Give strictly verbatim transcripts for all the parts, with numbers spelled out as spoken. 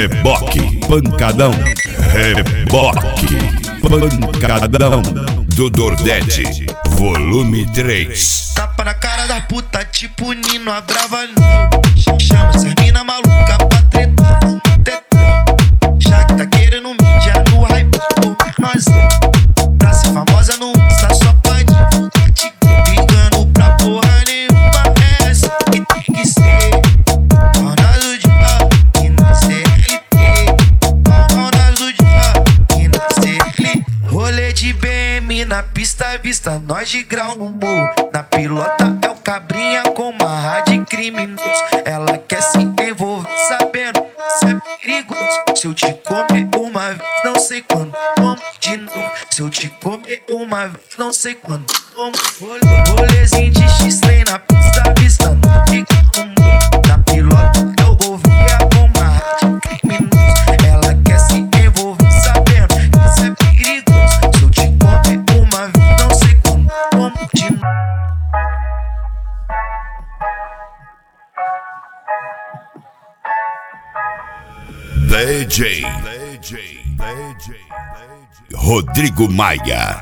Reboque, pancadão, reboque, pancadão do Nordeste, volume três. Tapa na cara da puta, tipo Nino, a brava não. Chama essas mina maluca pra tretar, tetão. Já que tá querendo mídia no hype, mas pra ser famosa não usa, só pode te ligando pra porra nenhuma. É essa que tem que ser. Ronaldo de A e na C L T. Ronaldo de A e na C L T. Rolê de B M na pista, vista nós de grau no morro. Na pilota é o cabrinha com marra de criminoso. Ela quer se envolver sabendo se é perigoso. Se eu te comer uma vez, não sei quando, como de novo. Se eu te comer uma vez, não sei quando, como. Rolezinho de X-Lane na pista, vista nós de grau no morro. Na pilota é o ouvia com marra de criminoso. Ela quer se envolver sabendo se é perigoso. Se eu te comer uma vez, não sei quando, como de novo. D J, D J, D J, Rodrigo Maia.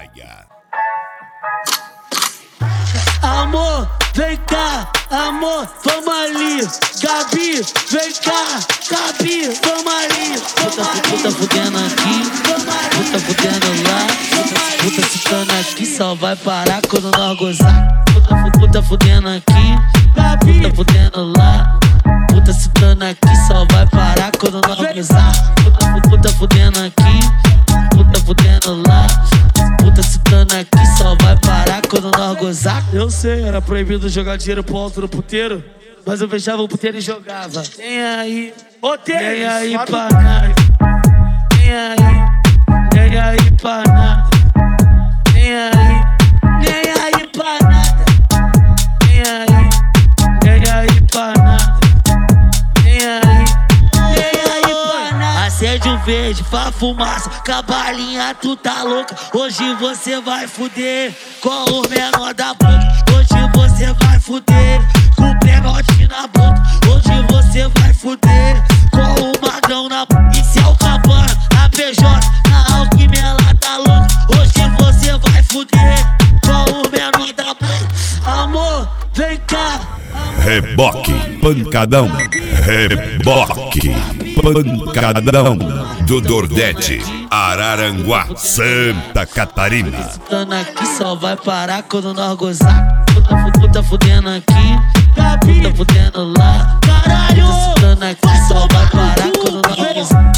Amor, vem cá, amor, vamos ali. Gabi, vem cá, Gabi, vamos ali. Puta, puta fudendo aqui, puta fudendo lá. Puta, puta ficando aqui, só vai parar quando nós gozar. Puta, puta fudendo aqui, puta fudendo lá. Puta ficando aqui, só vai parar quando nós gozar. Puta, puta fudendo aqui, puta fudendo lá. Puta ficando aqui, só vai parar quando nós gozar. Eu sei, era proibido jogar dinheiro pro alto do puteiro, mas eu fechava o puteiro e jogava. Vem aí, ô Tênis, vem aí pra nada. Vem aí, vem aí pra nada. Vem aí, vem aí pra nada. Vem aí, vem aí pra nada. Vem aí, vem aí pra nada. Acende um verde pra fumaça, cabalinha, tu tá louca. Hoje você vai fuder com o menor da boca. Hoje você vai fuder com o penote na boca. Hoje você vai fuder com o magrão na boca. E se é o Cabana, a P J, a Alckmin, ela tá louca. Hoje você vai fuder com o menor da boca. Amor, vem cá. Reboque, pancadão, reboque, pancadão do Nordeste, Araranguá, Santa Catarina. Ficando aqui, só vai parar quando nós gozar. Puta, puta fudendo aqui, puta fudendo lá. Caralho! Ficando aqui, só vai parar quando nós gozar.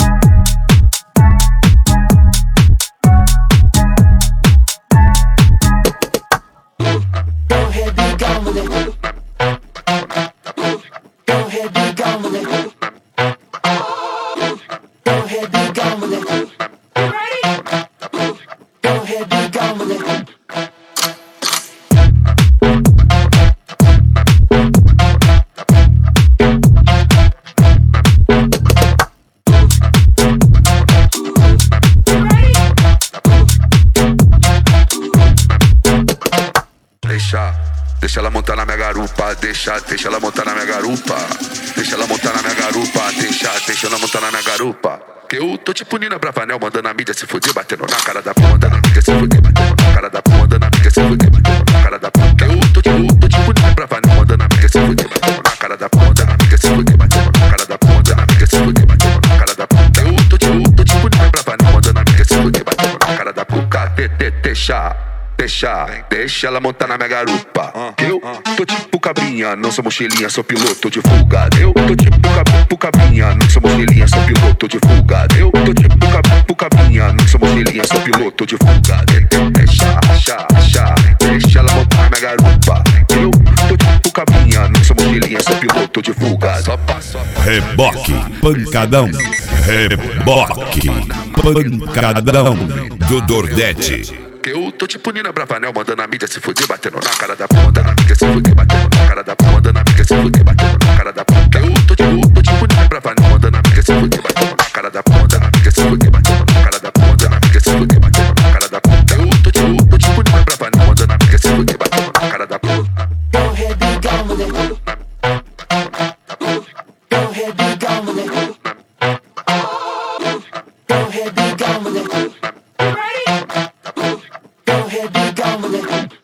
Deixa ela montar na minha garupa, deixa, deixa ela montar na minha garupa. Deixa ela montar na minha garupa, deixa, deixa ela montar na minha garupa. Que eu tô tipo Nina Bravanel, mandando a mídia se fuder, batendo na cara da p***, mandando a mídia se fuder, batendo na cara da p***, mandando a mídia se fuder, batendo na cara da p***. Que eu tô tipo, tô tipo Nina Bravanel, mandando a mídia se fuder, batendo na cara da p***, mandando a mídia se fuder, batendo na cara da p***, mandando a mídia se fuder, batendo na cara da p***. Que eu tô tipo, tô tipo Nina Bravanel, mandando a mídia se fuder, batendo na cara da p***. Deixa, deixa, deixa ela montar na minha garupa. Eu tô tipo cabrinha, não sou mochilinha, sou piloto de fuga. Eu tô tipo cab cabrinha, não sou mochilinha, sou piloto de fuga. Eu tô tipo cab cabrinha, não sou mochilinha, sou piloto de fuga. Deixa, deixa, deixa, deixa ela montar na minha garupa. Eu tô tipo cabrinha, não sou mochilinha, sou piloto de fuga. Só passo. Reboque, pancadão, reboque, pancadão do Nordeste. Que eu tô tipo Nina Bravanel, mandando a mídia se fuder, batendo na cara da p***, mandando a mídia se fuder, batendo na cara da p***, mandando a mídia se fuder, batendo na cara da p***. Que eu tô tipo, tô tipo Nina Bravanel, mandando a mídia se fuder, batendo na cara da p***, mandando a mídia se fuder, batendo na cara da p***, mandando a mídia se fuder, batendo na cara da p***. Que eu tô tipo, tô tipo Nina Bravanel, mandando a mídia se fuder, batendo na cara da p***. Go ahead, be gone with it. Go ahead, be gone with it. rebicar, moleque.